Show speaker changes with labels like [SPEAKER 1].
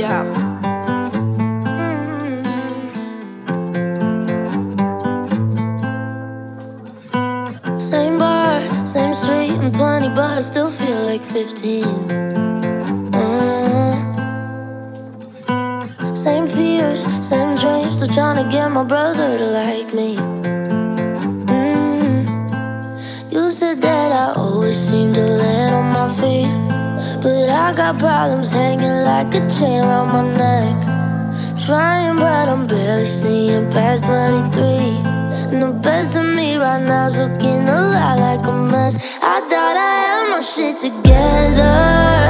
[SPEAKER 1] Yeah.
[SPEAKER 2] Same bar, same street. I'm 20, but I still feel like 15. Same fears, same dreams. Still trying to get my brother to like me. You said that I always seem to land on my feet, but I got problems hanging like a chain around my neck. Trying, but I'm barely seeing past 23. And the best of me right now's looking a lot like a mess. I thought I had my shit together,